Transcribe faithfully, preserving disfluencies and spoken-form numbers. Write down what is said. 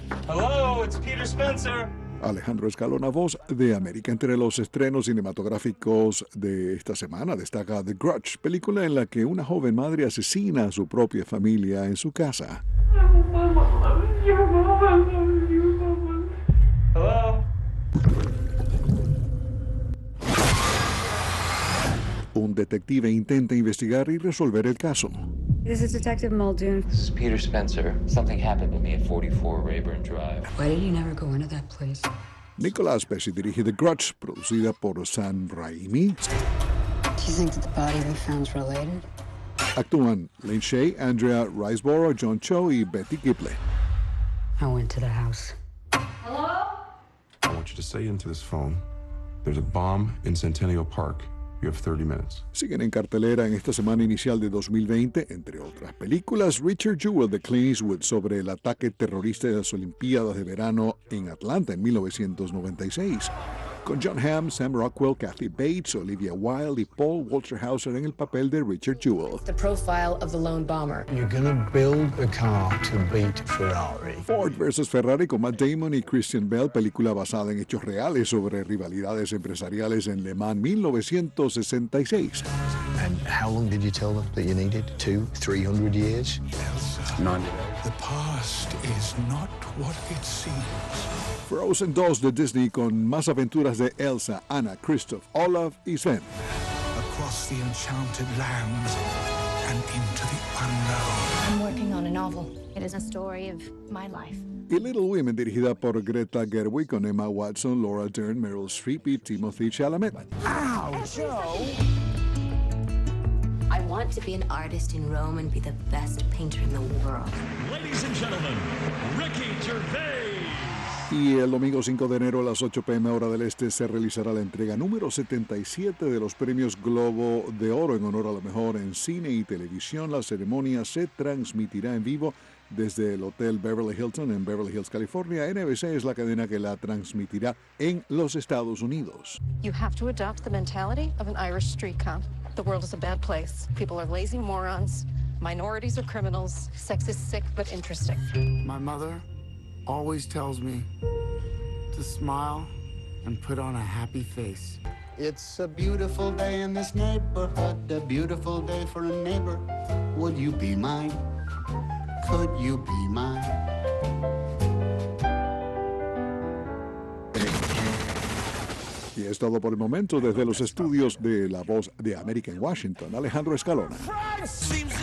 Hello, it's Peter Spencer. Alejandro Escalona, Voz de América. Entre los estrenos cinematográficos de esta semana destaca The Grudge, película en la que una joven madre asesina a su propia familia en su casa. Hello? Un detective intenta investigar y resolver el caso. This is Detective Muldoon. This is Peter Spencer. Something happened to me at forty-four Rayburn Drive. Why did you never go into that place? Nicolas Pesci dirige The Grudge, producida por Sam Raimi. Do you think that the body we found is related? Actúan Lin Shaye, Andrea Riseborough, John Cho y Betty Gibley. I went to the house. I want you to say into this phone, there's a bomb in Centennial Park. You have thirty minutes. Siguen en cartelera en esta semana inicial de dos mil veinte, entre otras películas, Richard Jewell de Clint Eastwood sobre el ataque terrorista de las Olimpiadas de Verano en Atlanta en mil novecientos noventa y seis. Con John Hamm, Sam Rockwell, Kathy Bates, Olivia Wilde y Paul Walter Hauser en el papel de Richard Jewell. The profile of the lone bomber. You're gonna build a car to beat Ferrari. Ford versus Ferrari con Matt Damon y Christian Bale, película basada en hechos reales sobre rivalidades empresariales en Le Mans mil novecientos sesenta y seis. And how long did you tell them that you needed? Two, three hundred years? Ninety. The past is not what it seems. Frozen dos de Disney con más aventuras de Elsa, Anna, Kristoff, Olaf y Sven. Across the enchanted lands and into the unknown. I'm working on a novel. It is a story of my life. Y Little Women, dirigida por Greta Gerwig con Emma Watson, Laura Dern, Meryl Streep y Timothée Chalamet. Ow, Joe! I want to be an artist in Rome and be the best painter in the world. Ladies and gentlemen, Ricky Gervais. Y el domingo cinco de enero a las ocho p m hora del este se realizará la entrega número setenta y siete de los premios Globo de Oro en honor a lo mejor en cine y televisión. La ceremonia se transmitirá en vivo desde el Hotel Beverly Hilton en Beverly Hills, California. N B C es la cadena que la transmitirá en los Estados Unidos. You have to adopt the mentality of an Irish street cop. The world is a bad place. People are lazy morons. Minorities are criminals. Sex is sick but interesting. My mother always tells me to smile and put on a happy face. It's a beautiful day in this neighborhood, a beautiful day for a neighbor. Would you be mine? Could you be mine? Y es todo por el momento desde los estudios de La Voz de América en Washington. Alejandro Escalona.